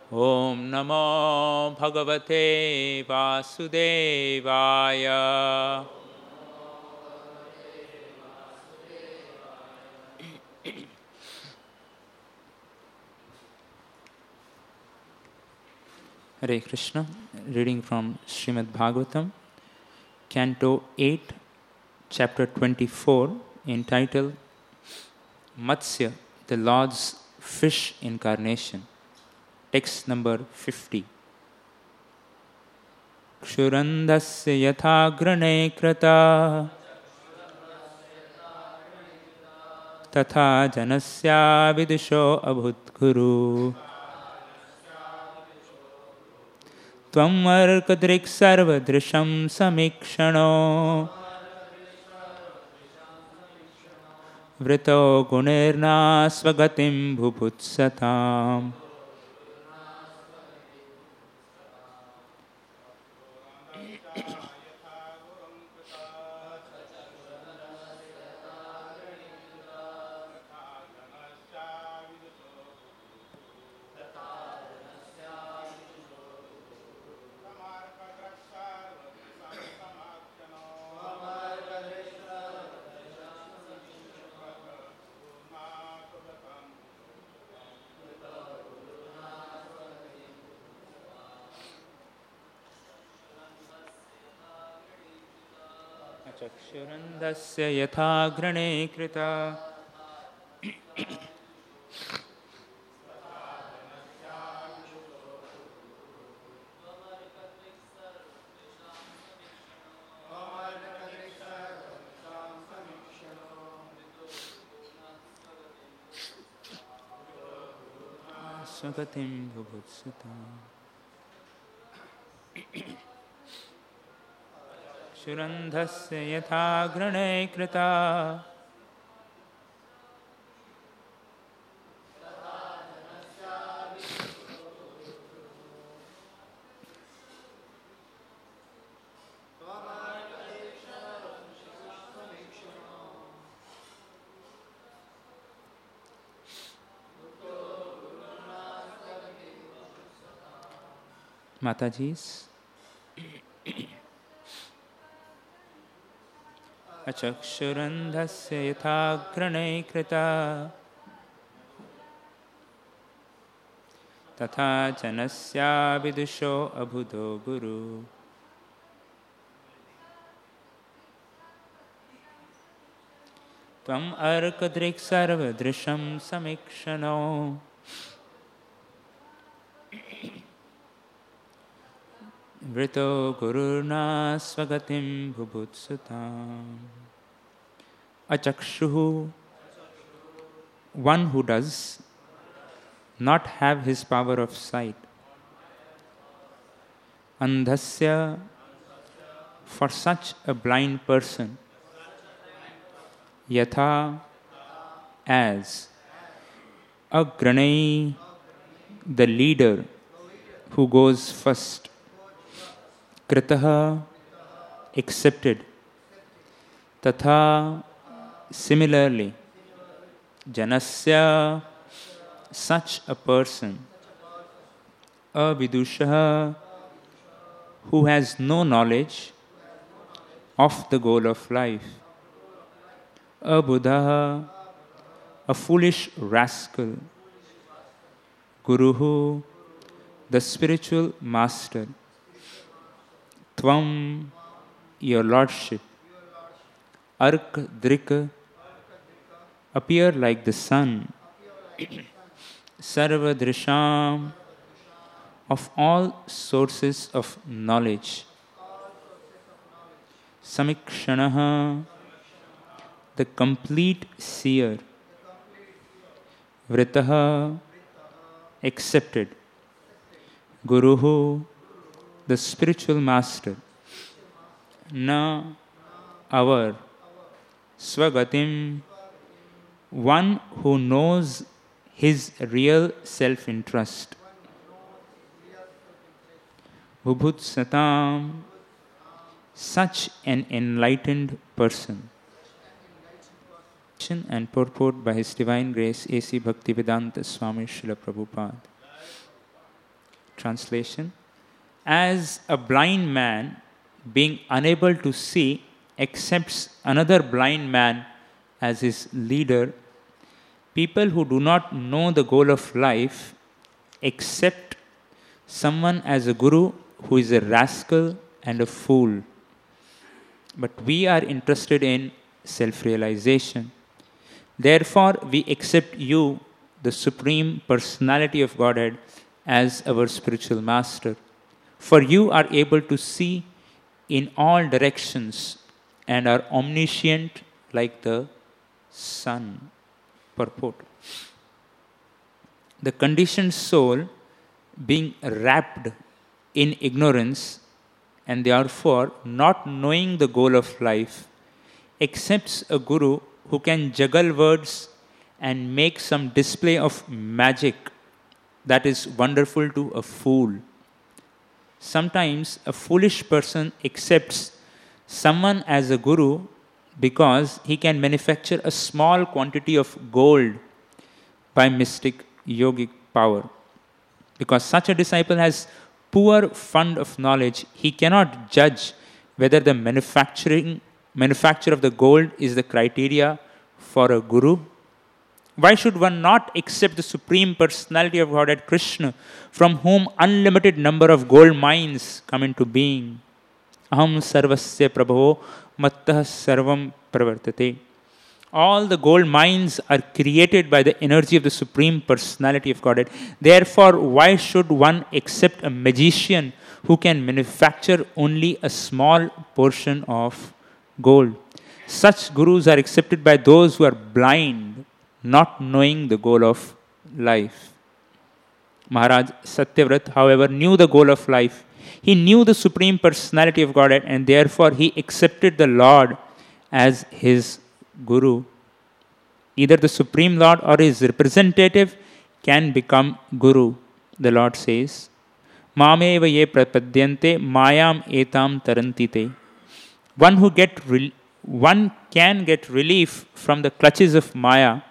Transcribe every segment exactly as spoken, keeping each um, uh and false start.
Om Namo Bhagavate Vasudevaya. Hare Krishna. Reading from Srimad Bhagavatam, Canto eight, Chapter twenty-four, entitled Matsya, the Lord's Fish Incarnation. Text number fifty. Kshurandasya yathagrane krata tatha janasya vidusho abhutguru tvam arkadrik sarvadrisham samikshano vrito gunerna svagatim bhuputsatam. Chakshurandasya yathagrane krita swagatim bhubhutsatam. Shurandhasya yathagrane krita Matajis. Achakshurandhasya yathagrane krita tatha janasya vidusho abhudo guru tvam arkadrik sarvadrisham samikshano vrito guruna svagatim bhubhutsatam. Achakshuhu, one who does not have his power of sight. Andhasya, for such a blind person. Yatha, as. Agranai, the leader who goes first. Kritaha, accepted. Tatha, similarly. Janasya, such a person. Avidushaha, who has no knowledge of the goal of life. Abudha, a foolish rascal. Guruhu, the spiritual master. Tvam, your lordship. Ark Drika, appear like the sun. Sarvadrisham, of all sources of knowledge. Samikshanaha, the complete seer. Vritaha, accepted. Guruhu, the spiritual master. Na, our. Swagatim, one who knows his real self-interest. Bhubhutsatam, such an enlightened person. And purport by His Divine Grace A C Bhaktivedanta Swami Srila Prabhupada. Translation: as a blind man, being unable to see, accepts another blind man as his leader, people who do not know the goal of life accept someone as a guru who is a rascal and a fool. But we are interested in self-realization. Therefore, we accept you, the Supreme Personality of Godhead, as our spiritual master. For you are able to see in all directions and are omniscient like the sun. Purport: the conditioned soul, being wrapped in ignorance and therefore not knowing the goal of life, accepts a guru who can juggle words and make some display of magic that is wonderful to a fool. Sometimes a foolish person accepts someone as a guru because he can manufacture a small quantity of gold by mystic yogic power. Because such a disciple has poor fund of knowledge, he cannot judge whether the manufacturing manufacture of the gold is the criteria for a guru. Why should one not accept the Supreme Personality of Godhead, Krishna, from whom unlimited number of gold mines come into being? Aham sarvasya prabho mattah sarvam pravartate. All the gold mines are created by the energy of the Supreme Personality of Godhead. Therefore, why should one accept a magician who can manufacture only a small portion of gold? Such gurus are accepted by those who are blind, not knowing the goal of life. Maharaj Satyavrat, however, knew the goal of life. He knew the Supreme Personality of Godhead, and therefore he accepted the Lord as his guru. Either the Supreme Lord or his representative can become guru. The Lord says, Mameva ye prapadyante mayam etam tarantite. One who get re- one can get relief from the clutches of Maya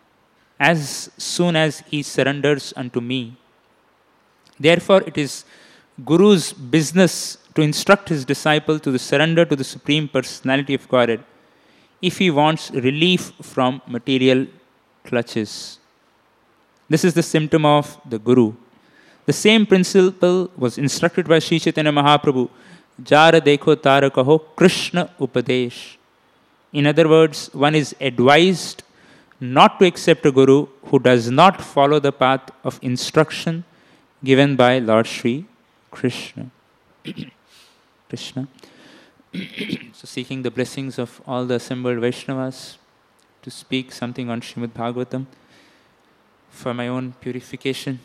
as soon as he surrenders unto me. Therefore, it is Guru's business to instruct his disciple to the surrender to the Supreme Personality of Godhead if he wants relief from material clutches. This is the symptom of the Guru. The same principle was instructed by Sri Chaitanya Mahaprabhu, Jara dekho tara kaho Krishna upadesh. In other words, one is advised not to accept a guru who does not follow the path of instruction given by Lord Sri Krishna. Krishna. So seeking the blessings of all the assembled Vaishnavas to speak something on Srimad Bhagavatam for my own purification.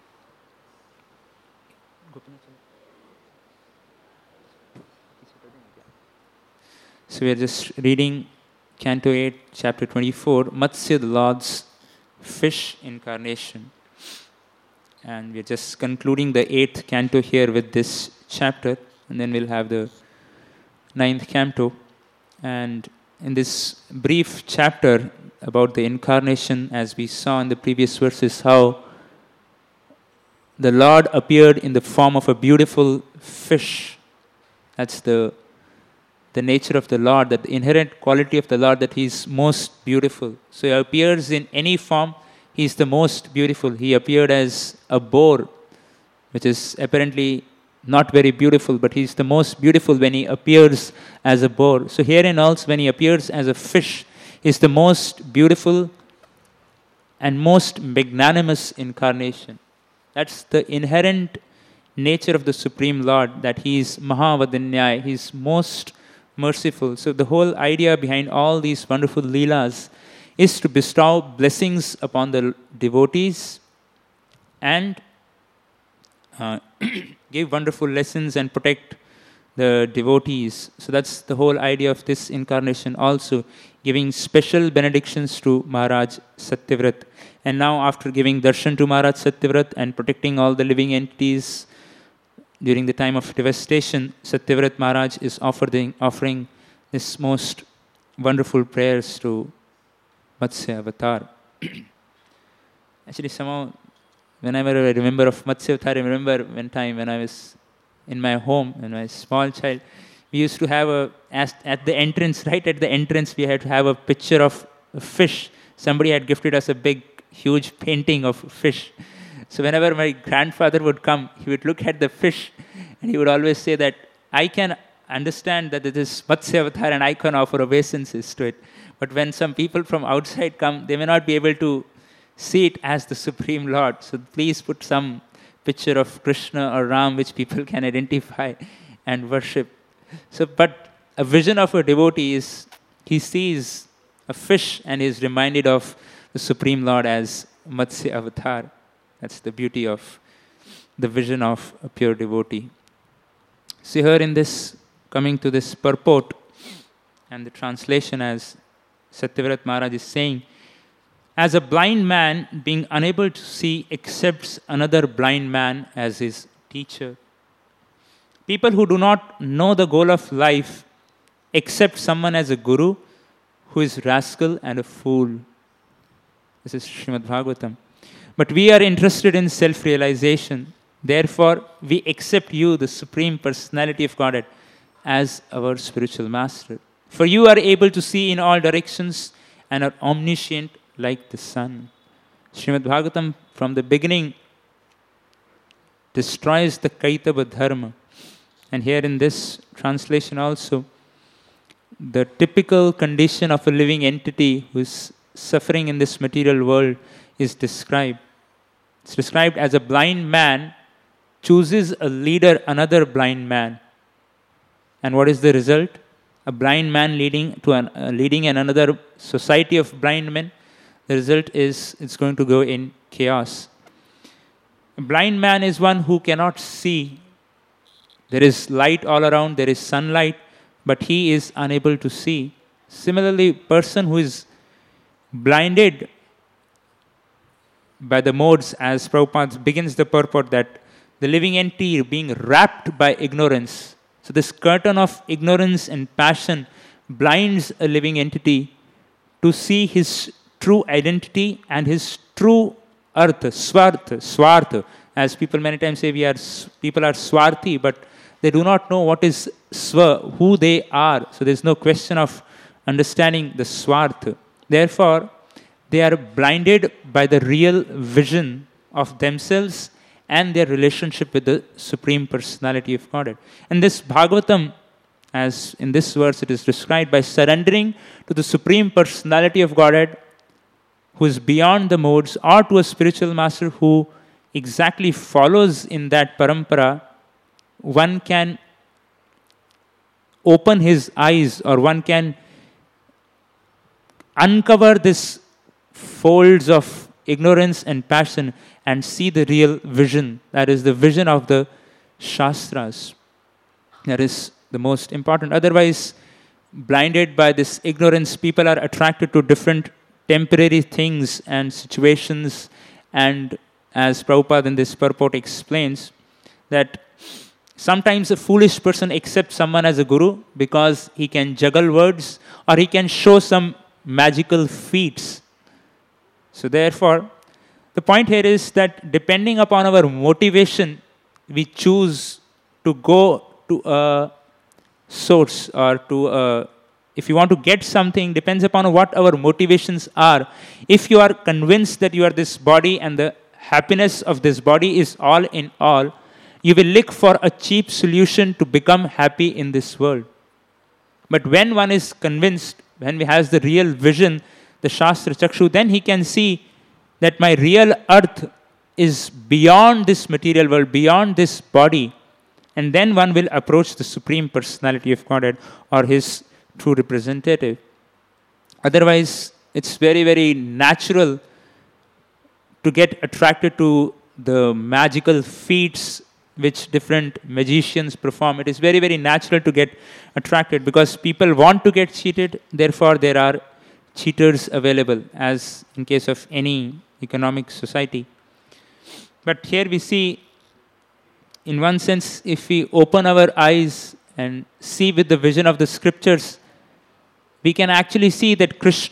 So we are just reading Canto eight, Chapter twenty-four, Matsya, the Lord's fish incarnation. And we are just concluding the eighth canto here with this chapter, and then we'll have the ninth canto. And in this brief chapter about the incarnation, as we saw in the previous verses, how the Lord appeared in the form of a beautiful fish. That's the the nature of the Lord, that the inherent quality of the Lord, that He is most beautiful. So He appears in any form, He is the most beautiful. He appeared as a boar, which is apparently not very beautiful, but He is the most beautiful when He appears as a boar. So herein also, when He appears as a fish, He is the most beautiful and most magnanimous incarnation. That's the inherent nature of the Supreme Lord, that He is Mahavadanyaya, He is most merciful. So the whole idea behind all these wonderful leelas is to bestow blessings upon the devotees and uh, give wonderful lessons and protect the devotees. So that's the whole idea of this incarnation also, giving special benedictions to Maharaj Satyavrat. And now after giving darshan to Maharaj Satyavrat and protecting all the living entities during the time of devastation, Satyavrat Maharaj is offering, offering this most wonderful prayers to Matsya Avatar. Actually, somehow whenever I remember of Matsya Avatar, I remember one time when I was in my home, when I was a small child, we used to have a, at, at the entrance, right at the entrance, we had to have a picture of a fish. Somebody had gifted us a big, huge painting of fish. So whenever my grandfather would come, he would look at the fish and he would always say that, I can understand that this Matsya Avatar and I can offer obeisances to it. But when some people from outside come, they may not be able to see it as the Supreme Lord. So please put some picture of Krishna or Ram which people can identify and worship. So, but a vision of a devotee is, he sees a fish and is reminded of the Supreme Lord as Matsya Avatar. That's the beauty of the vision of a pure devotee. So here in this, coming to this purport and the translation, as Satyavrat Maharaj is saying, as a blind man being unable to see accepts another blind man as his teacher. People who do not know the goal of life accept someone as a guru who is rascal and a fool. This is Srimad Bhagavatam. But we are interested in self-realization. Therefore, we accept you, the Supreme Personality of Godhead, as our spiritual master. For you are able to see in all directions and are omniscient like the sun. Srimad Bhagavatam from the beginning destroys the Kaitava Dharma. And here in this translation also, the typical condition of a living entity who is suffering in this material world is described. It's described as a blind man chooses a leader, another blind man. And what is the result? A blind man leading to an, uh, leading in another society of blind men. The result is it's going to go in chaos. A blind man is one who cannot see. There is light all around, there is sunlight, but he is unable to see. Similarly, person who is blinded by the modes, as Prabhupada begins the purport, that the living entity being wrapped by ignorance. So this curtain of ignorance and passion blinds a living entity to see his true identity and his true artha, swartha, swartha. As people many times say, we are people are swarthi, but they do not know what is swa, who they are. So there is no question of understanding the swartha. Therefore, they are blinded by the real vision of themselves and their relationship with the Supreme Personality of Godhead. And this Bhagavatam, as in this verse it is described, by surrendering to the Supreme Personality of Godhead, who is beyond the modes, or to a spiritual master who exactly follows in that parampara, one can open his eyes, or one can uncover this folds of ignorance and passion and see the real vision. That is the vision of the Shastras. That is the most important. Otherwise, blinded by this ignorance, people are attracted to different temporary things and situations. And as Prabhupada in this purport explains, that sometimes a foolish person accepts someone as a guru because he can juggle words or he can show some magical feats. So therefore, the point here is that depending upon our motivation, we choose to go to a source or to a, if you want to get something, depends upon what our motivations are. If you are convinced that you are this body and the happiness of this body is all in all, you will look for a cheap solution to become happy in this world. But when one is convinced, when he has the real vision, the Shastra Chakshu, then he can see that my real earth is beyond this material world, beyond this body. And then one will approach the Supreme Personality of Godhead or his true representative. Otherwise, it's very, very natural to get attracted to the magical feats which different magicians perform. It is very, very natural to get attracted because people want to get cheated. Therefore, there are cheaters available, as in case of any economic society. But here we see, in one sense, if we open our eyes and see with the vision of the scriptures, we can actually see that Krishna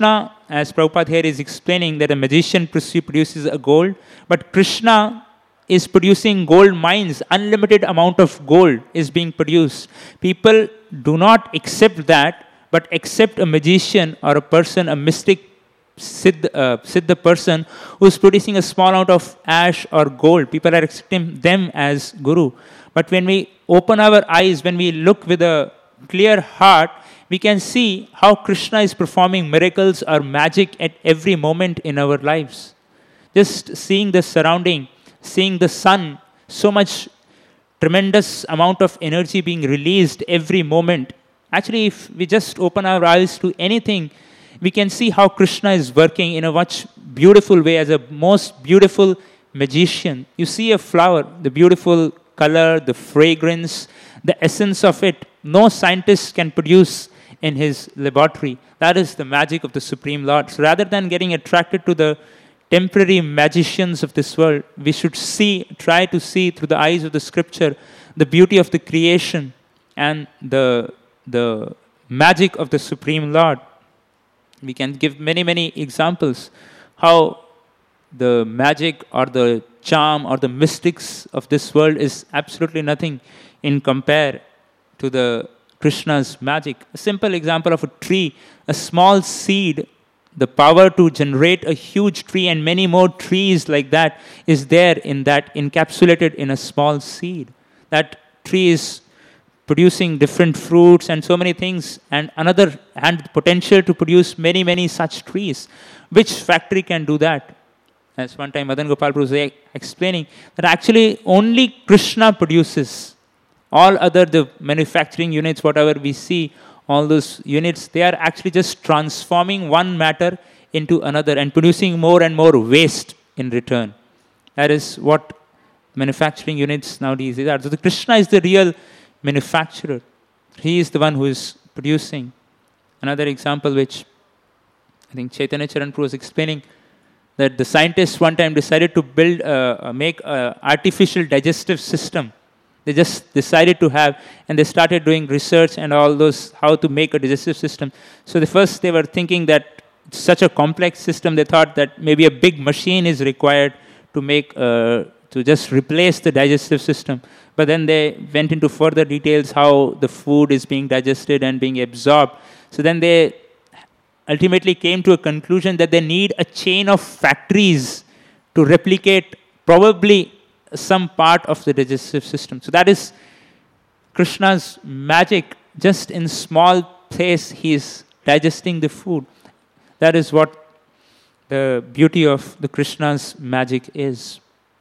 as Prabhupada here is explaining, that a magician produces a gold, but Krishna is producing gold mines. Unlimited amount of gold is being produced. People do not accept that, but accept a magician or a person, a mystic Siddha, uh, Siddha person who is producing a small amount of ash or gold. People are accepting them as guru. But when we open our eyes, when we look with a clear heart, we can see how Krishna is performing miracles or magic at every moment in our lives. Just seeing the surrounding, seeing the sun, so much tremendous amount of energy being released every moment. Actually, if we just open our eyes to anything, we can see how Krishna is working in a much beautiful way as a most beautiful magician. You see a flower, the beautiful color, the fragrance, the essence of it, no scientist can produce in his laboratory. That is the magic of the Supreme Lord. So rather than getting attracted to the temporary magicians of this world, we should see, try to see through the eyes of the scripture, the beauty of the creation and the, the magic of the Supreme Lord. We can give many, many examples how the magic or the charm or the mystics of this world is absolutely nothing in compare to the Krishna's magic. A simple example of a tree, a small seed, the power to generate a huge tree and many more trees like that is there in that, encapsulated in a small seed. That tree is producing different fruits and so many things, and another hand potential to produce many, many such trees. Which factory can do that? As one time Madan Gopal Prabhu was explaining, that actually only Krishna produces. All other, the manufacturing units, whatever we see, all those units, they are actually just transforming one matter into another and producing more and more waste in return. That is what manufacturing units nowadays are. So the Krishna is the real manufacturer. He is the one who is producing. Another example which I think Chaitanya Charan Prabhu was explaining, that the scientists one time decided to build, uh, make an artificial digestive system. They just decided to have, and they started doing research and all those, how to make a digestive system. So the first they were thinking that it's such a complex system, they thought that maybe a big machine is required to make, uh, to just replace the digestive system. But then they went into further details how the food is being digested and being absorbed. So then they ultimately came to a conclusion that they need a chain of factories to replicate probably some part of the digestive system. So that is Krishna's magic. Just in small place, he is digesting the food. That is what the beauty of the Krishna's magic is.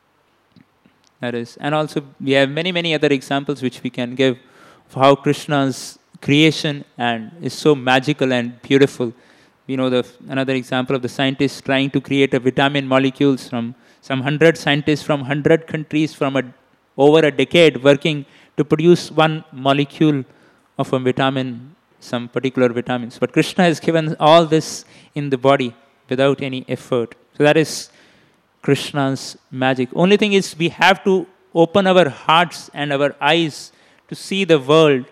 That is, and also we have many, many other examples which we can give of how Krishna's creation and is so magical and beautiful. You know, the another example of the scientists trying to create a vitamin molecules from some hundred scientists from hundred countries from a, over a decade working to produce one molecule of a vitamin, some particular vitamins. But Krishna has given all this in the body without any effort. So that is Krishna's magic. Only thing is we have to open our hearts and our eyes to see the world.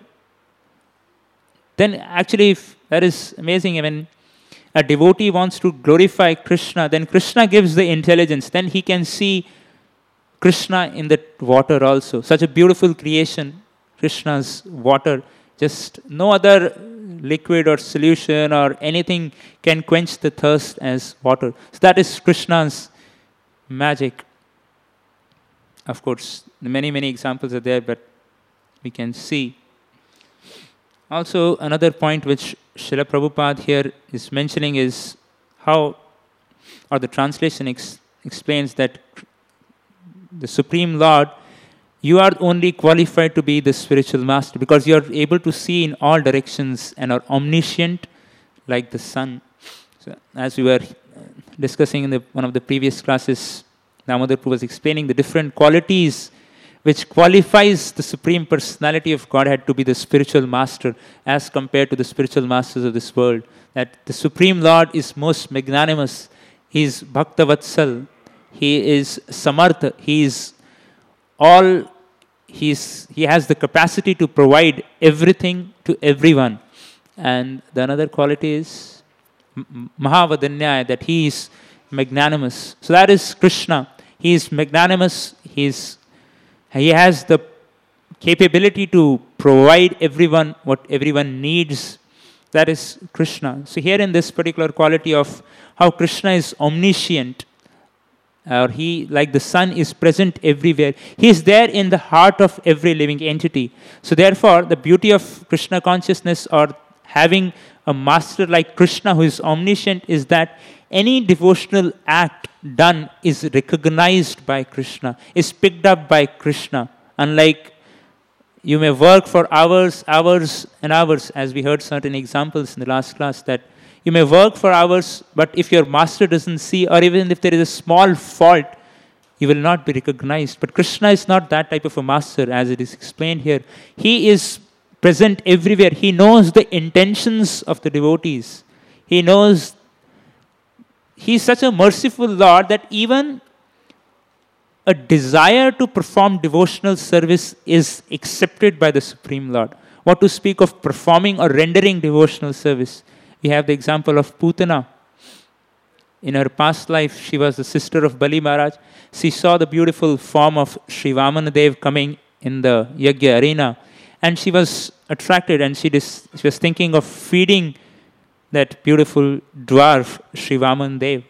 Then actually, if that is amazing. When a devotee wants to glorify Krishna, then Krishna gives the intelligence. Then he can see Krishna in the water also. Such a beautiful creation, Krishna's water. Just no other liquid or solution or anything can quench the thirst as water. So that is Krishna's magic. Of course, many, many examples are there, but we can see. Also, another point which Srila Prabhupada here is mentioning is how, or the translation ex- explains that the Supreme Lord, you are only qualified to be the spiritual master because you are able to see in all directions and are omniscient like the sun. So, as we were discussing in the, one of the previous classes, Damodar Prabhu was explaining the different qualities which qualifies the Supreme Personality of Godhead to be the spiritual master as compared to the spiritual masters of this world. That the Supreme Lord is most magnanimous. He is Bhakta Vatsal. He is Samartha. He is all, he, is, he has the capacity to provide everything to everyone. And the another quality is M- Mahavadanyaya, that he is magnanimous. So that is Krishna. He is magnanimous. He is, he has the capability to provide everyone what everyone needs. That is Krishna. So here in this particular quality of how Krishna is omniscient, or he, like the sun, is present everywhere. He is there in the heart of every living entity. So therefore, the beauty of Krishna consciousness, or having a master like Krishna who is omniscient, is that any devotional act done is recognized by Krishna, is picked up by Krishna. Unlike you may work for hours, hours and hours, as we heard certain examples in the last class, that you may work for hours, but if your master doesn't see, or even if there is a small fault, you will not be recognized. But Krishna is not that type of a master, as it is explained here. He is present everywhere. He knows the intentions of the devotees. He knows, he is such a merciful Lord that even a desire to perform devotional service is accepted by the Supreme Lord. What to speak of performing or rendering devotional service? We have the example of Putana. In her past life, she was the sister of Bali Maharaj. She saw the beautiful form of Sri Vamanadev coming in the Yajna arena, and she was attracted, and she, dis- she was thinking of feeding that beautiful dwarf, Sri Vamanadev.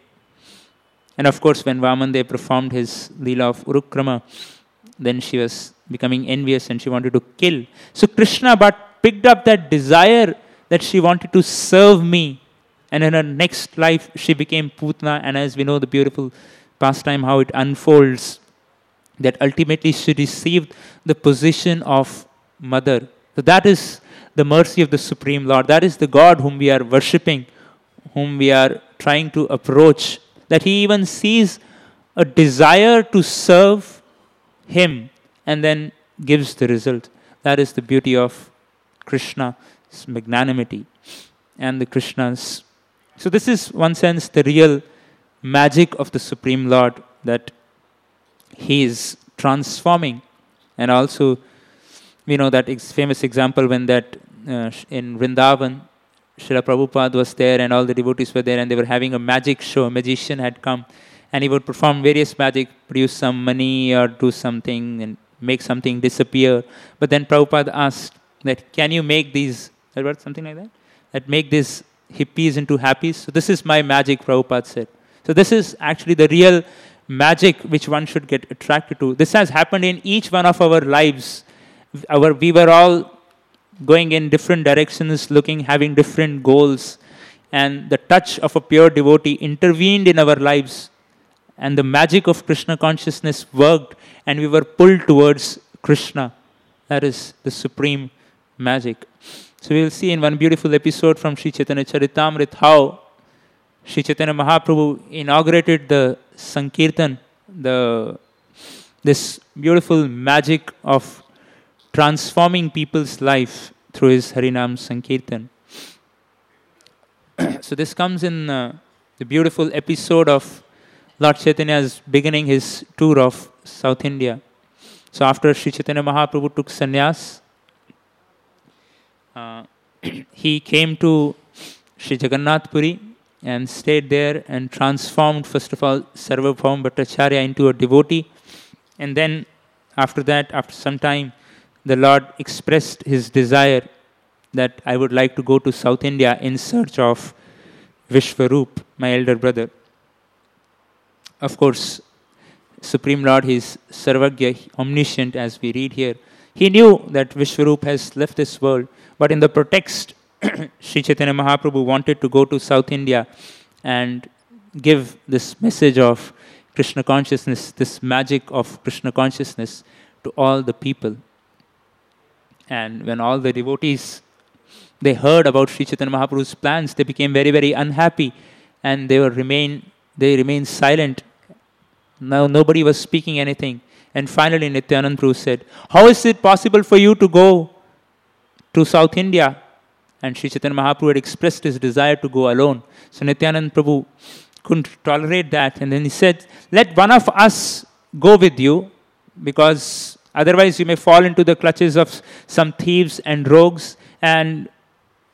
And of course, when Vamanadev performed his Leela of Urukrama, then she was becoming envious and she wanted to kill. So Krishna but picked up that desire that she wanted to serve me. And in her next life, she became Putana. And as we know, the beautiful pastime, how it unfolds, that ultimately she received the position of mother. So that is the mercy of the Supreme Lord. That is the God whom we are worshipping, whom we are trying to approach. That he even sees a desire to serve him and then gives the result. That is the beauty of Krishna's magnanimity and the Krishna's. So this is, one sense, the real magic of the Supreme Lord, that he is transforming. And also, we know that ex- famous example when that uh, in Vrindavan, Srila Prabhupada was there and all the devotees were there, and they were having a magic show. A magician had come and he would perform various magic, produce some money or do something and make something disappear. But then Prabhupada asked that, can you make these, something like that? That make these hippies into happies? So this is my magic, Prabhupada said. So this is actually the real magic which one should get attracted to. This has happened in each one of our lives. Our, we were all going in different directions, looking, having different goals. And the touch of a pure devotee intervened in our lives. And the magic of Krishna consciousness worked, and we were pulled towards Krishna. That is the supreme magic. So we will see in one beautiful episode from Sri Chaitanya Charitamrita how Sri Chaitanya Mahaprabhu inaugurated the Sankirtan, the, this beautiful magic of transforming people's life through his Harinam Sankirtan. So this comes in uh, the beautiful episode of Lord Chaitanya's beginning his tour of South India. So after Sri Chaitanya Mahaprabhu took sannyas, uh, he came to Sri Jagannath Puri and stayed there and transformed, first of all, Sarvabhauma Bhattacharya into a devotee. And then after that, after some time, the Lord expressed his desire that I would like to go to South India in search of Vishwarup, my elder brother. Of course, Supreme Lord, he is Sarvagya, omniscient, as we read here. He knew that Vishwarup has left this world, but in the pretext, Sri Chaitanya Mahaprabhu wanted to go to South India and give this message of Krishna consciousness, this magic of Krishna consciousness to all the people. And when all the devotees, they heard about Sri Chaitanya Mahaprabhu's plans, they became very, very unhappy, and they were remain they remained silent. Now nobody was speaking anything. And finally Nityananda Prabhu said, how is it possible for you to go to South India? And Sri Chaitanya Mahaprabhu had expressed his desire to go alone. So Nityananda Prabhu couldn't tolerate that. And then he said, let one of us go with you, because otherwise you may fall into the clutches of some thieves and rogues, and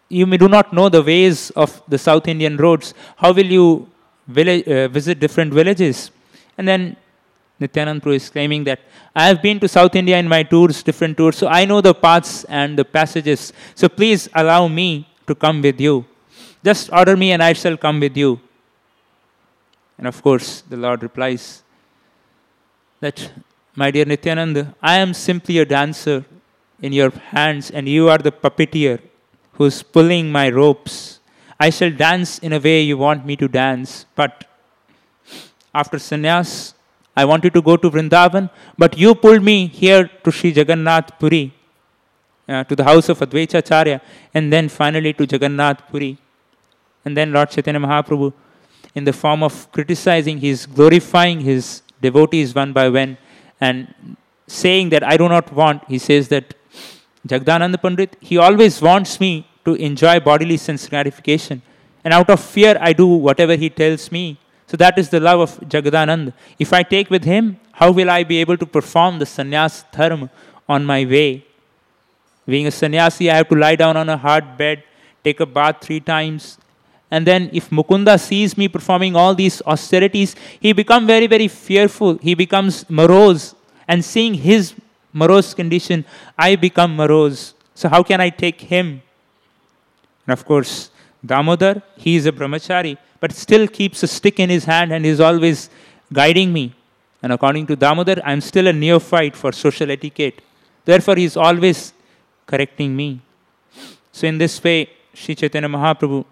you may do not know the ways of the South Indian roads. How will you village, uh, visit different villages? And then Nityanand Prabhu is claiming that I have been to South India in my tours, different tours, so I know the paths and the passages. So please allow me to come with you. Just order me and I shall come with you. And of course, the Lord replies that, my dear Nityananda, I am simply a dancer in your hands and you are the puppeteer who is pulling my ropes. I shall dance in a way you want me to dance. But after sannyas, I wanted to go to Vrindavan, but you pulled me here to Sri Jagannath Puri, uh, to the house of Advaita Acharya, and then finally to Jagannath Puri. And then Lord Chaitanya Mahaprabhu, in the form of criticizing, he is glorifying his devotees one by one and saying that I do not want, he says that Jagdananda Pandit, he always wants me to enjoy bodily sense gratification. And out of fear, I do whatever he tells me. So that is the love of Jagadananda. If I take with him, how will I be able to perform the sannyas dharma on my way? Being a sannyasi, I have to lie down on a hard bed, take a bath three times. And then if Mukunda sees me performing all these austerities, he becomes very, very fearful. He becomes morose. And seeing his morose condition, I become morose. So how can I take him? And of course, Damodar, he is a brahmachari, but still keeps a stick in his hand and is always guiding me. And according to Damodar, I am still a neophyte for social etiquette. Therefore, he is always correcting me. So in this way, Sri Chaitanya Mahaprabhu,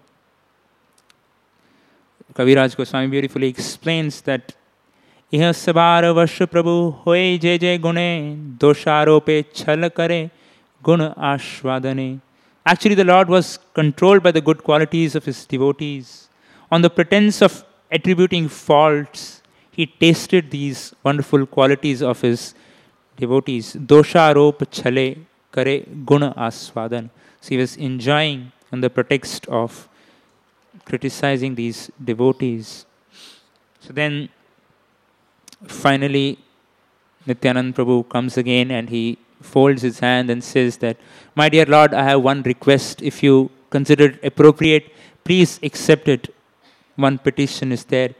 Kaviraj Goswami beautifully explains that Iha sabara varsha prabhu hoye je je gune dosharope chal kare guna ashvadane. Actually, the Lord was controlled by the good qualities of his devotees. On the pretense of attributing faults, he tasted these wonderful qualities of his devotees. Dosharop chale kare guna aswadan. So he was enjoying on the pretext of criticizing these devotees. So then, finally, Nityanand Prabhu comes again and he folds his hand and says that, my dear Lord, I have one request. If you consider it appropriate, please accept it. One petition is there.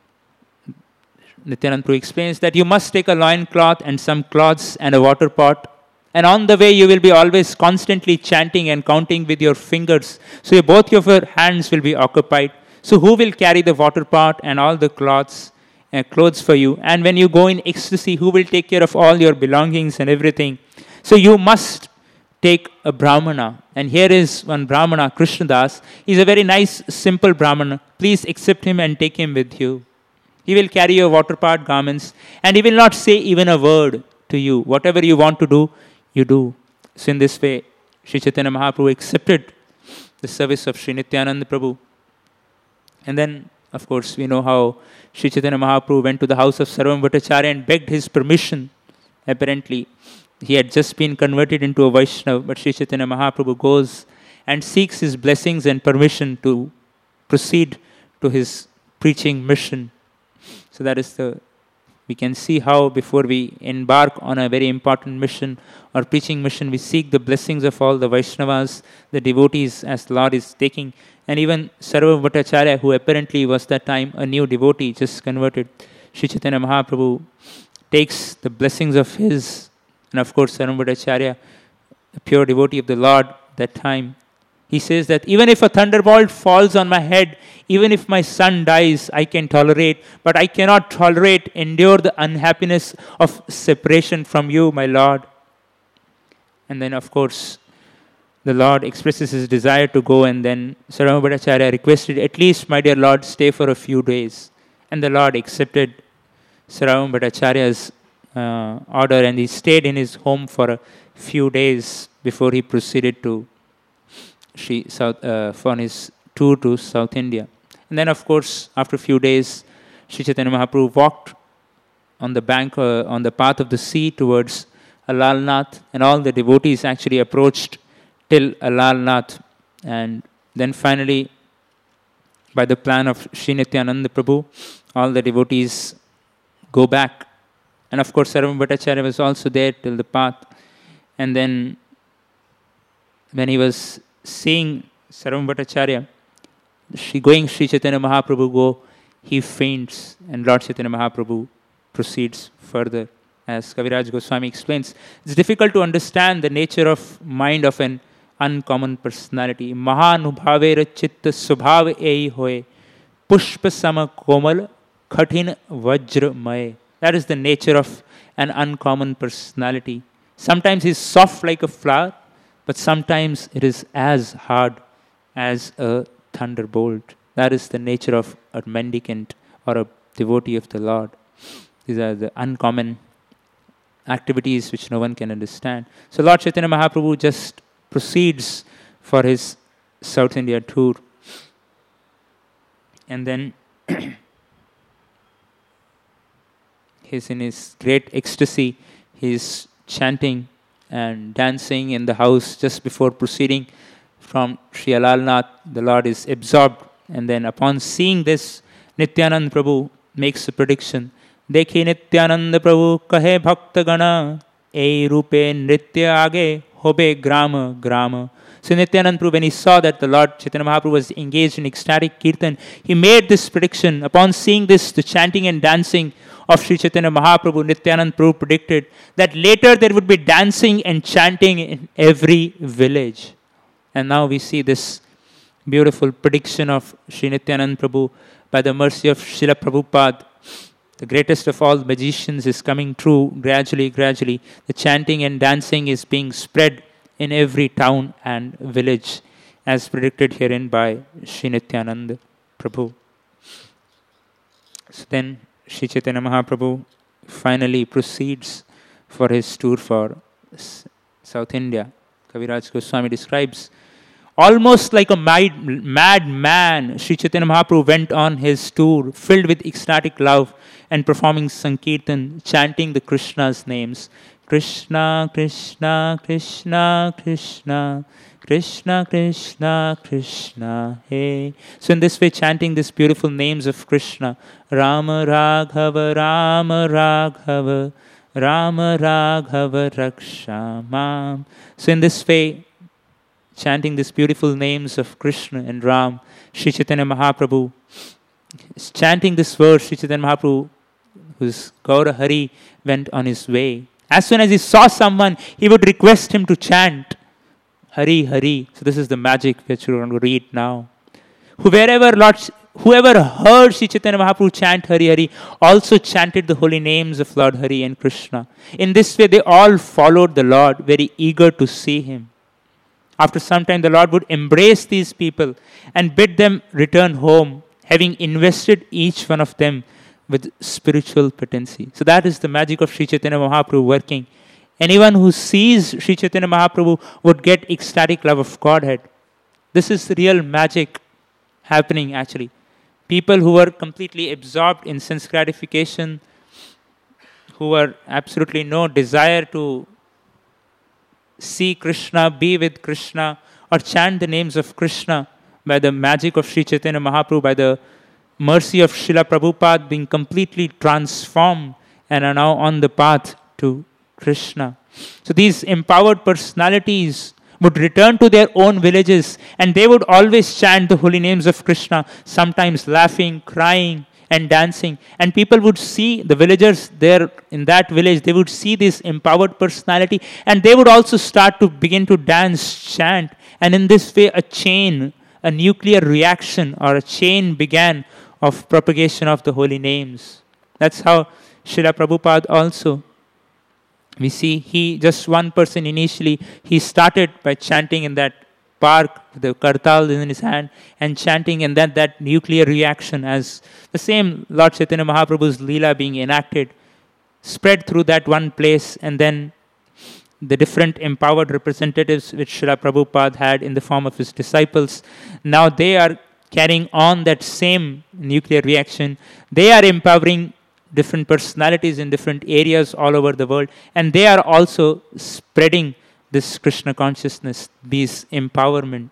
Nityanand Prabhu explains that you must take a loincloth and some cloths and a water pot. And on the way, you will be always constantly chanting and counting with your fingers. So both of your hands will be occupied. So who will carry the water pot and all the cloths, uh, clothes for you? And when you go in ecstasy, who will take care of all your belongings and everything? So you must take a Brahmana. And here is one Brahmana, Krishnadas. He's a very nice, simple Brahmana. Please accept him and take him with you. He will carry your water pot, garments, and he will not say even a word to you. Whatever you want to do, you do. So in this way, Sri Chaitanya Mahaprabhu accepted the service of Sri Nityananda Prabhu. And then, of course, we know how Sri Chaitanya Mahaprabhu went to the house of Sarvam Bhattacharya and begged his permission. Apparently, he had just been converted into a Vaishnava, but Sri Chaitanya Mahaprabhu goes and seeks his blessings and permission to proceed to his preaching mission. So that is the, we can see how before we embark on a very important mission or preaching mission, we seek the blessings of all the Vaishnavas, the devotees as the Lord is taking. And even Sarva Bhattacharya, who apparently was that time a new devotee, just converted, Sri Chaitanya Mahaprabhu takes the blessings of his. And of course, Sarva Bhattacharya, a pure devotee of the Lord that time, he says that even if a thunderbolt falls on my head, even if my son dies, I can tolerate, but I cannot tolerate, endure the unhappiness of separation from you, my Lord. And then, of course, the Lord expresses his desire to go, and then Sarva Bhattacharya requested, at least, my dear Lord, stay for a few days. And the Lord accepted Sarva Bhattacharya's uh, order, and he stayed in his home for a few days before he proceeded to Shri South, uh, for his tour to South India. And then, of course, after a few days, Sri Chaitanya Mahaprabhu walked on the bank, uh, on the path of the sea towards Alalnath, and all the devotees actually approached till Alalnath. And then finally, by the plan of Sri Nityananda Prabhu, all the devotees go back. And of course, Sarva Bhattacharya was also there till the path. And then, when he was seeing Sarvam Bhattacharya, Shri going Sri Chaitanya Mahaprabhu go, he faints, and Lord Chaitanya Mahaprabhu proceeds further. As Kaviraj Goswami explains, it's difficult to understand the nature of mind of an uncommon personality. Mahanubhavera chitta subhav ei hoye, pushpa sama komal khathin vajra maye. That is the nature of an uncommon personality. Sometimes he is soft like a flower, but sometimes it is as hard as a thunderbolt. That is the nature of a mendicant or a devotee of the Lord. These are the uncommon activities which no one can understand. So Lord Chaitanya Mahaprabhu just proceeds for his South India tour. And then he's in his great ecstasy. He's chanting and dancing in the house just before proceeding from Sri Alalnath. The Lord is absorbed. And then upon seeing this, Nityanand Prabhu makes a prediction. Dekhi Nityananda Prabhu kahe bhakta gana, ei rupe nritya age hobe grama grama. So Nityananda Prabhu, when he saw that the Lord Chaitanya Mahaprabhu was engaged in ecstatic kirtan, he made this prediction. Upon seeing this, the chanting and dancing of Sri Chaitanya Mahaprabhu, Nityananda Prabhu predicted that later there would be dancing and chanting in every village. And now we see this beautiful prediction of Sri Nityananda Prabhu by the mercy of Srila Prabhupada. The greatest of all magicians is coming true gradually, gradually. The chanting and dancing is being spread in every town and village as predicted herein by Sri Nityananda Prabhu. So then Sri Chaitanya Mahaprabhu finally proceeds for his tour for South India. Kaviraj Goswami describes, almost like a mad, mad man, Sri Chaitanya Mahaprabhu went on his tour filled with ecstatic love and performing Sankirtan, chanting the Krishna's names. Krishna, Krishna, Krishna, Krishna, Krishna, Krishna, Krishna, hey. So in this way, chanting these beautiful names of Krishna, Rama Raghava, Rama Raghava, Rama Raghava Raksha Mam. So in this way, chanting these beautiful names of Krishna and Ram, Sri Chaitanya Mahaprabhu is chanting this verse. Sri Chaitanya Mahaprabhu, whose Gaura Hari, went on his way. As soon as he saw someone, he would request him to chant Hari Hari. So this is the magic which we're going to read now. Whoever Lord, whoever heard Sri Chaitanya Mahaprabhu chant Hari Hari also chanted the holy names of Lord Hari and Krishna. In this way, they all followed the Lord, very eager to see him. After some time, the Lord would embrace these people and bid them return home, having invested each one of them with spiritual potency. So that is the magic of Sri Chaitanya Mahaprabhu working. Anyone who sees Sri Chaitanya Mahaprabhu would get ecstatic love of Godhead. This is the real magic happening actually. People who were completely absorbed in sense gratification, who were absolutely no desire to see Krishna, be with Krishna, or chant the names of Krishna, by the magic of Sri Chaitanya Mahaprabhu, by the mercy of Srila Prabhupada, being completely transformed and are now on the path to Krishna. So these empowered personalities would return to their own villages and they would always chant the holy names of Krishna, sometimes laughing, crying, and dancing. And people would see the villagers there in that village, they would see this empowered personality and they would also start to begin to dance, chant. And in this way, a chain, a nuclear reaction or a chain began of propagation of the holy names. That's how Srila Prabhupada also, we see he, just one person initially, he started by chanting in that park, the kartal in his hand, and chanting, and then that nuclear reaction as the same Lord Chaitanya Mahaprabhu's Leela being enacted, spread through that one place, and then the different empowered representatives which Srila Prabhupada had in the form of his disciples, now they are carrying on that same nuclear reaction. They are empowering different personalities in different areas all over the world, and they are also spreading this Krishna consciousness, this empowerment.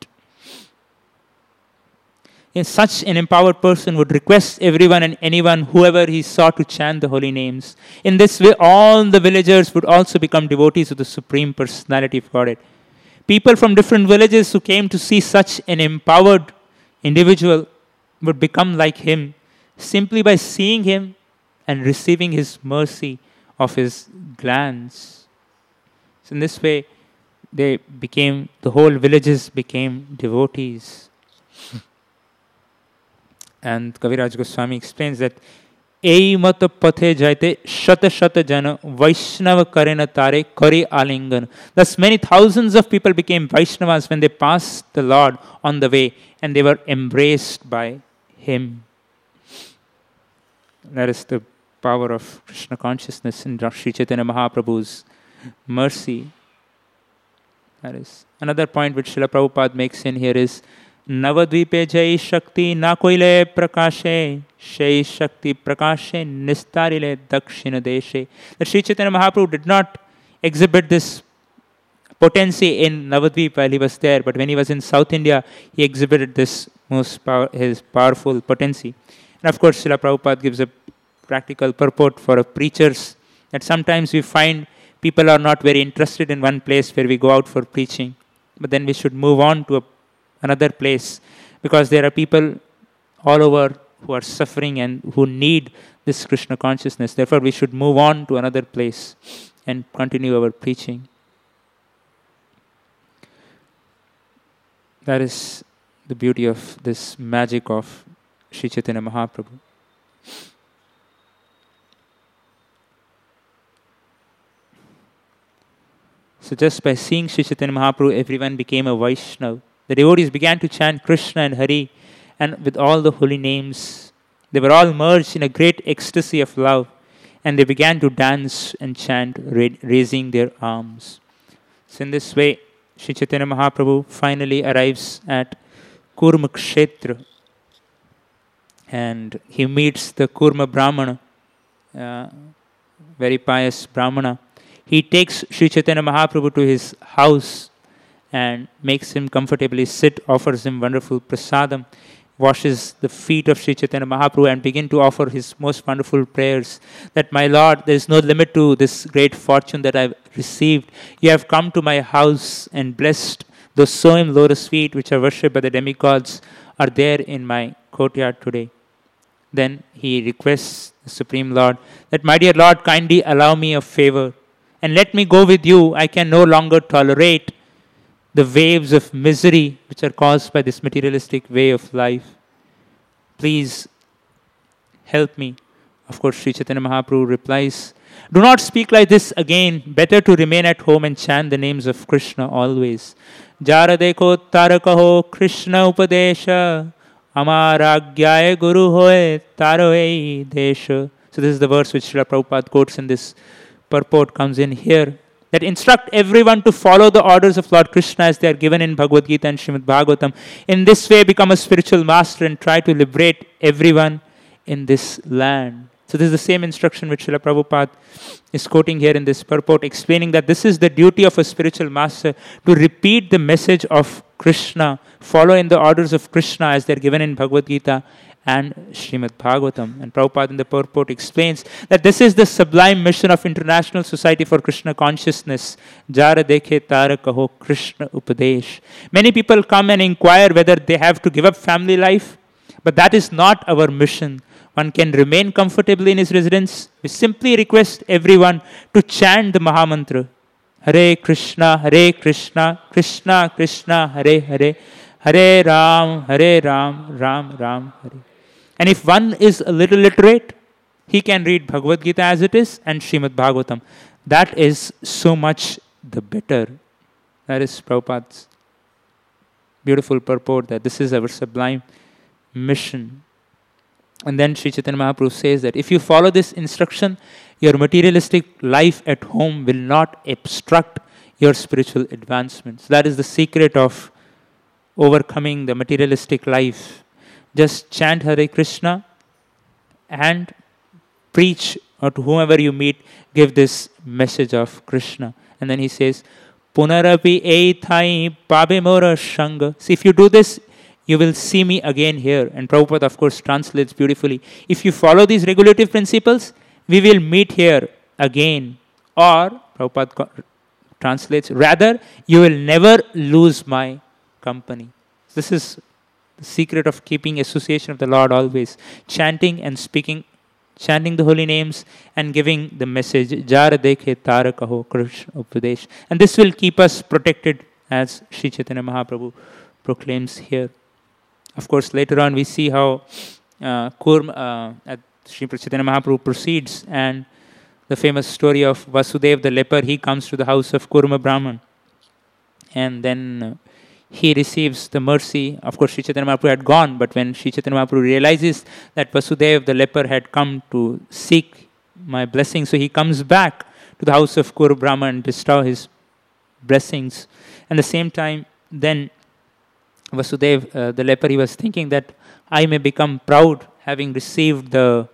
And such an empowered person would request everyone and anyone, whoever he saw, to chant the holy names. In this way, all the villagers would also become devotees of the Supreme Personality of Godhead. People from different villages who came to see such an empowered individual would become like him simply by seeing him and receiving his mercy of his glance. So in this way, they became, the whole villages became devotees. And Kaviraj Goswami explains that Ei mata pathe jaite shata shata jana Vaishnava karena tare kare alingan. Thus many thousands of people became Vaishnavas when they passed the Lord on the way and they were embraced by him. That is the power of Krishna consciousness in Sri Chaitanya Mahaprabhu's mercy. That is another point which Srila Prabhupada makes in here is Navadvipe jai shakti na koile prakashe shai shakti prakashe nistarile dakshina deshe. That Sri Chaitanya Mahaprabhu did not exhibit this potency in Navadvip while he was there, but when he was in South India, he exhibited this most power, his powerful potency. And of course, Srila Prabhupada gives a practical purport for preachers that sometimes we find people are not very interested in one place where we go out for preaching, but then we should move on to a, another place because there are people all over who are suffering and who need this Krishna consciousness. Therefore, we should move on to another place and continue our preaching. That is the beauty of this magic of Sri Chaitanya Mahaprabhu. So just by seeing Sri Chaitanya Mahaprabhu, everyone became a Vaishnava. The devotees began to chant Krishna and Hari, and with all the holy names, they were all merged in a great ecstasy of love, and they began to dance and chant, raising their arms. So in this way, Sri Chaitanya Mahaprabhu finally arrives at Kurma Kshetra, and he meets the Kurma Brahmana, uh, very pious Brahmana. He takes Sri Chaitanya Mahaprabhu to his house and makes him comfortably sit, offers him wonderful prasadam, washes the feet of Sri Chaitanya Mahaprabhu and begin to offer his most wonderful prayers that, my Lord, there is no limit to this great fortune that I have received. You have come to my house and blessed those soem lotus feet which are worshipped by the demigods are there in my courtyard today. Then he requests the Supreme Lord that, my dear Lord, kindly allow me a favor and let me go with you. I can no longer tolerate the waves of misery which are caused by this materialistic way of life. Please help me. Of course, Sri Chaitanya Mahaprabhu replies, do not speak like this again. Better to remain at home and chant the names of Krishna always. Jara dekho tara kaho Krishna upadesha amaragyaye guru hoye taro ei desha. So this is the verse which Srila Prabhupada quotes in this purport, comes in here, that instruct everyone to follow the orders of Lord Krishna as they are given in Bhagavad Gita and Srimad Bhagavatam. In this way, become a spiritual master and try to liberate everyone in this land. So this is the same instruction which Srila Prabhupada is quoting here in this purport, explaining that this is the duty of a spiritual master, to repeat the message of Krishna, follow in the orders of Krishna as they are given in Bhagavad Gita and Srimad Bhagavatam. And Prabhupada in the purport explains that this is the sublime mission of International Society for Krishna Consciousness. Jara dekhe tara kaho Krishna upadesh. Many people come and inquire whether they have to give up family life, but that is not our mission. One can remain comfortably in his residence. We simply request everyone to chant the Mahamantra. Hare Krishna, Hare Krishna, Krishna Krishna, Hare Hare, Hare Ram, Hare Ram, Ram Ram, Hare. And if one is a little literate, he can read Bhagavad Gita as it is and Srimad Bhagavatam. That is so much the better. That is Prabhupada's beautiful purport, that this is our sublime mission. And then Sri Chaitanya Mahaprabhu says that if you follow this instruction, your materialistic life at home will not obstruct your spiritual advancements. That is the secret of overcoming the materialistic life. Just chant Hare Krishna and preach, or to whomever you meet, give this message of Krishna. And then he says, Punarapi eithai pabe mora shanga. See, if you do this, you will see me again here. And Prabhupada, of course, translates beautifully. If you follow these regulative principles, we will meet here again. Or, Prabhupada translates, rather, you will never lose my company. This is the secret of keeping association of the Lord always. Chanting and speaking, chanting the holy names and giving the message. Jara dekhe tara kaho Krishna upadesh. And this will keep us protected, as Sri Chaitanya Mahaprabhu proclaims here. Of course, later on we see how uh, Kurma, uh, Sri Chaitanya Mahaprabhu proceeds, and the famous story of Vasudeva the leper. He comes to the house of Kurma Brahman, and then uh, he receives the mercy. Of course, Sri Chaitanya Mahaprabhu had gone, but when Sri Chaitanya Mahaprabhu realizes that Vasudeva the leper had come to seek my blessing, so he comes back to the house of Kurma Brahman and bestow his blessings. And at the same time, then Vasudeva uh, the leper, he was thinking that I may become proud having received the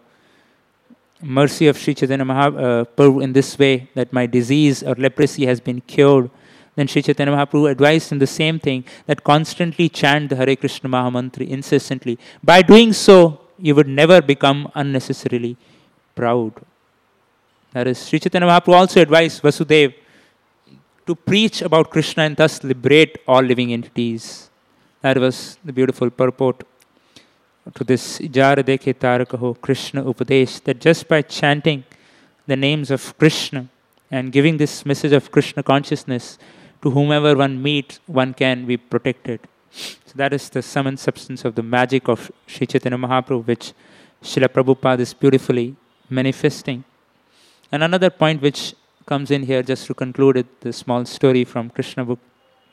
mercy of Sri Chaitanya Mahaprabhu uh, in this way, that my disease or leprosy has been cured. Then Sri Chaitanya Mahaprabhu advised him the same thing, that constantly chant the Hare Krishna Mahamantra incessantly. By doing so, you would never become unnecessarily proud. That is, Sri Chaitanya Mahaprabhu also advised Vasudeva to preach about Krishna and thus liberate all living entities. That was the beautiful purport to this Jara dekhe tara kaho Krishna upadesh, that just by chanting the names of Krishna and giving this message of Krishna consciousness to whomever one meets, one can be protected. So that is the sum and substance of the magic of Sri Chaitanya Mahaprabhu, which Srila Prabhupada is beautifully manifesting. And another point which comes in here, just to conclude it, the small story from Krishna book,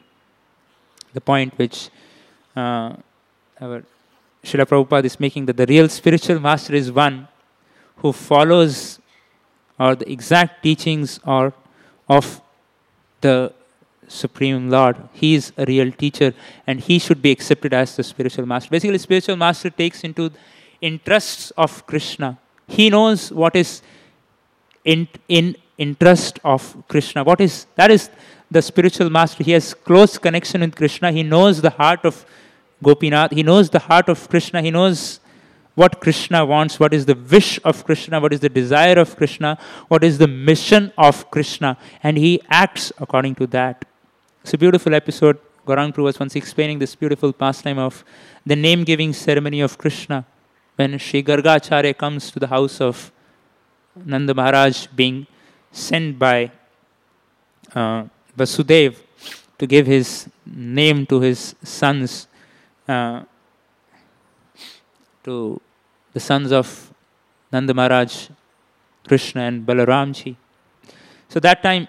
the point which uh, our Srila Prabhupada is making, that the real spiritual master is one who follows or the exact teachings or of the Supreme Lord. He is a real teacher and he should be accepted as the spiritual master. Basically, spiritual master takes into interests of Krishna. He knows what is in, in interest of Krishna. What is that is the spiritual master. He has close connection with Krishna. He knows the heart of Gopinath. He knows the heart of Krishna. He knows what Krishna wants, what is the wish of Krishna, what is the desire of Krishna, what is the mission of Krishna, and he acts according to that. It's a beautiful episode. Gauranga Prabhu was once explaining this beautiful pastime of the name-giving ceremony of Krishna, when Sri Gargacharya comes to the house of Nanda Maharaj, being sent by uh, Vasudeva to give his name to his sons, uh, to the sons of Nanda Maharaj, Krishna and Balaramji. So that time,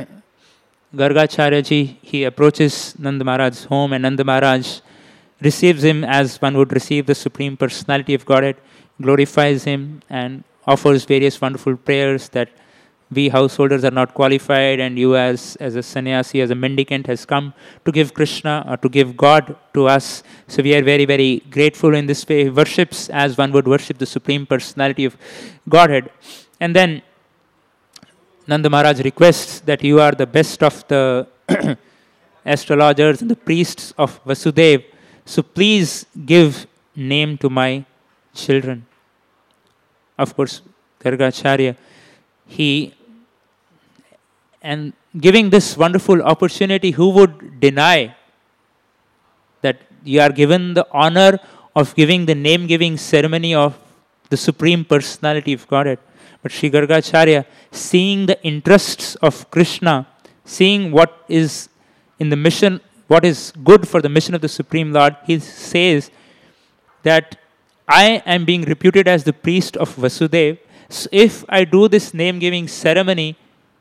Gargacharya ji, he approaches Nanda Maharaj's home, and Nanda Maharaj receives him as one would receive the Supreme Personality of Godhead, glorifies him and offers various wonderful prayers that we householders are not qualified, and you as, as a sannyasi, as a mendicant has come to give Krishna or to give God to us. So we are very, very grateful in this way. He worships as one would worship the Supreme Personality of Godhead. And then Nanda Maharaj requests that you are the best of the astrologers and the priests of Vasudeva. So please give name to my children. Of course, Gargacharya, he, and giving this wonderful opportunity, who would deny that you are given the honor of giving the name-giving ceremony of the Supreme Personality of Godhead? But Sri Gargacharya, seeing the interests of Krishna, seeing what is in the mission, what is good for the mission of the Supreme Lord, he says that I am being reputed as the priest of Vasudeva. So if I do this name-giving ceremony,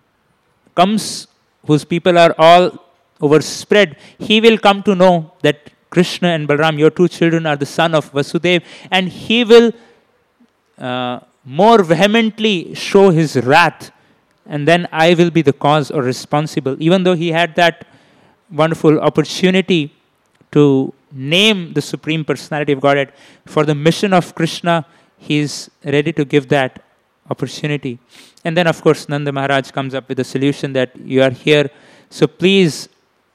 comes whose people are all overspread, he will come to know that Krishna and Balaram, your two children, are the son of Vasudeva, and he will uh, more vehemently show his wrath, and then I will be the cause or responsible. Even though he had that wonderful opportunity to name the Supreme Personality of Godhead, for the mission of Krishna, he is ready to give that opportunity. And then, of course, Nanda Maharaj comes up with a solution that you are here, so please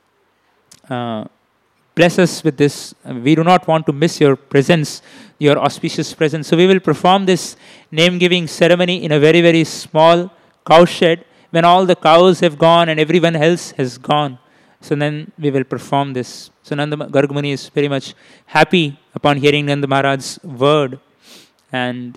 uh, bless us with this. We do not want to miss your presence, your auspicious presence. So we will perform this name-giving ceremony in a very, very small cow shed, when all the cows have gone and everyone else has gone. So then we will perform this. So Nanda Garg Muni is very much happy upon hearing Nanda Maharaj's word. And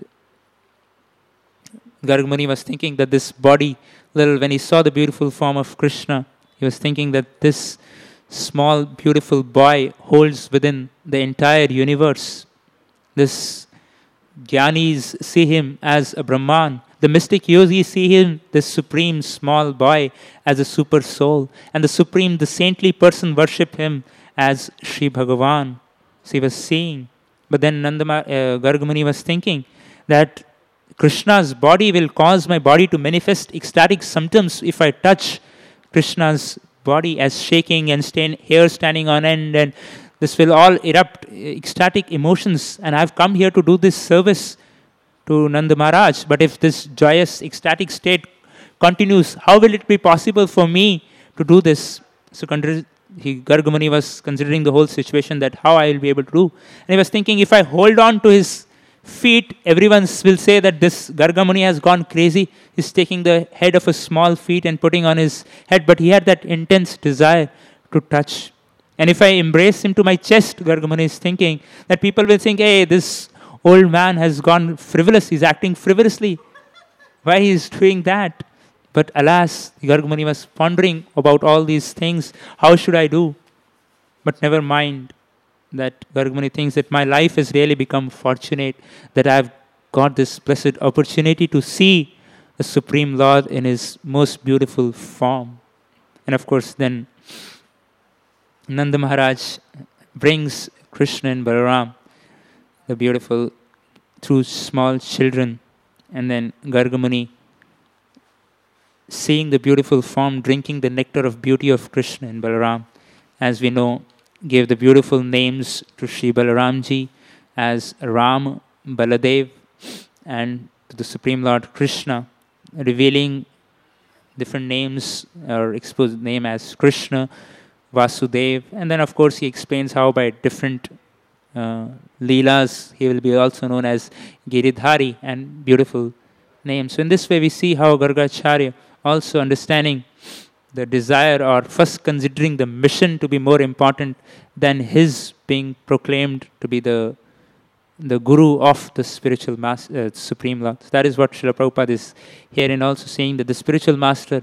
Garg Muni was thinking that this body, little, when he saw the beautiful form of Krishna, he was thinking that this small, beautiful boy holds within the entire universe. This Jnanis see him as a Brahman. The mystic yogis see him, this supreme small boy, as a super soul. And the supreme, the saintly person worship him as Sri Bhagavan. So he was seeing. But then Nanda uh, Garg Muni was thinking that Krishna's body will cause my body to manifest ecstatic symptoms if I touch Krishna's body, as shaking and stand, hair standing on end, and this will all erupt ecstatic emotions. And I've come here to do this service to Nanda Maharaj. But if this joyous, ecstatic state continues, how will it be possible for me to do this? So he, Garg Muni was considering the whole situation, that how I will be able to do. And he was thinking, if I hold on to his feet, everyone will say that this Garg Muni has gone crazy. He's taking the head of a small feet and putting on his head. But he had that intense desire to touch. And if I embrace him to my chest, Garg Muni is thinking, that people will think, hey, this old man has gone frivolous. He's acting frivolously. Why he is doing that? But alas, Garg Muni was pondering about all these things. How should I do? But never mind. That Garg Muni thinks that my life has really become fortunate, that I have got this blessed opportunity to see the Supreme Lord in His most beautiful form. And of course then Nanda Maharaj brings Krishna and Balaram, the beautiful, through small children. And then Garg Muni, seeing the beautiful form, drinking the nectar of beauty of Krishna and Balaram, as we know, gave the beautiful names to Sri Balaramji as Ram, Baladev, and to the Supreme Lord Krishna, revealing different names or exposed name as Krishna, Vasudev, and then of course he explains how by different uh, Leelas he will be also known as Giridhari, and beautiful names. So in this way we see how Gargacharya also understanding the desire, or first considering the mission to be more important than his being proclaimed to be the the guru of the spiritual master, uh, Supreme Lord. So that is what Srila Prabhupada is here, and also saying that the spiritual master,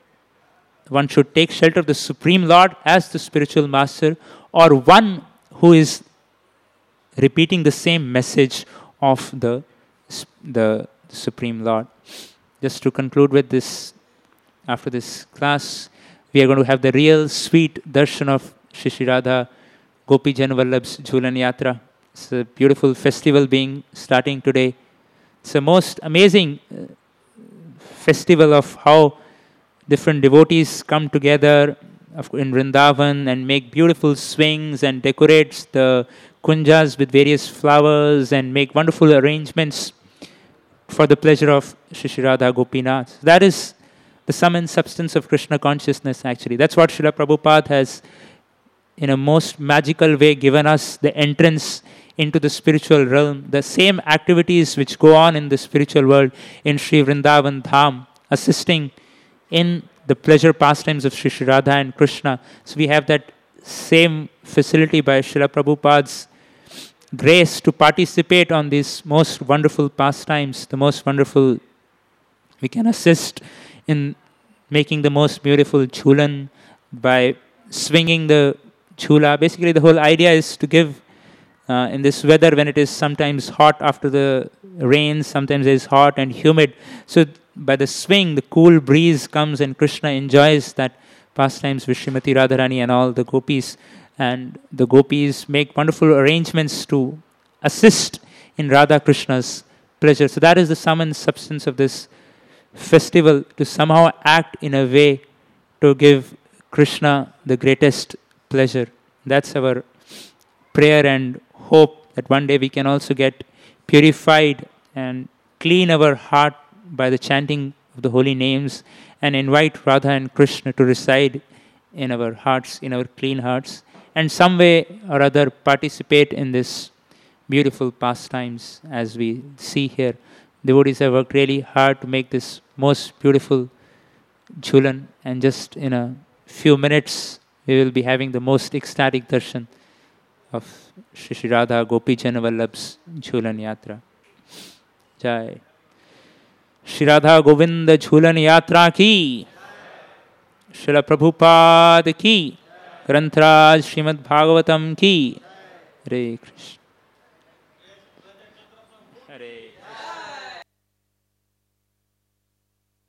one should take shelter of the Supreme Lord as the spiritual master, or one who is repeating the same message of the, the Supreme Lord. Just to conclude with this, after this class, we are going to have the real sweet darshan of Shri Shri Radha Gopi Jan Vallabh's Jhulan Yatra. It's a beautiful festival being starting today. It's a most amazing uh, festival of how different devotees come together in Vrindavan and make beautiful swings and decorate the kunjas with various flowers and make wonderful arrangements for the pleasure of Shri Shri Radha Gopinath. That is the sum and substance of Krishna consciousness, actually. That's what Srila Prabhupada has, in a most magical way, given us the entrance into the spiritual realm. The same activities which go on in the spiritual world in Sri Vrindavan Dham, assisting in the pleasure pastimes of Sri Shri Radha and Krishna. So we have that same facility by Srila Prabhupada's grace to participate on these most wonderful pastimes, the most wonderful. We can assist in making the most beautiful jhulan by swinging the jhula. Basically, the whole idea is to give, uh, in this weather when it is sometimes hot after the rain, sometimes it is hot and humid. So by the swing, the cool breeze comes and Krishna enjoys that pastimes with Srimati Radharani and all the gopis. And the gopis make wonderful arrangements to assist in Radha Krishna's pleasure. So that is the sum and substance of this festival, to somehow act in a way to give Krishna the greatest pleasure. That's our prayer and hope, that one day we can also get purified and clean our heart by the chanting of the holy names and invite Radha and Krishna to reside in our hearts, in our clean hearts, and some way or other participate in this beautiful pastimes. As we see here, devotees have worked really hard to make this most beautiful Jhulan, and just in a few minutes we will be having the most ecstatic darshan of Shri Shri Radha Gopi Jana Vallabh's Jhulan Yatra. Jai. Shri Radha Govinda Jhulan Yatra ki, Srila Prabhupada ki, Grantaraj Srimad Bhagavatam ki. Hare Krishna. Hare Krishna.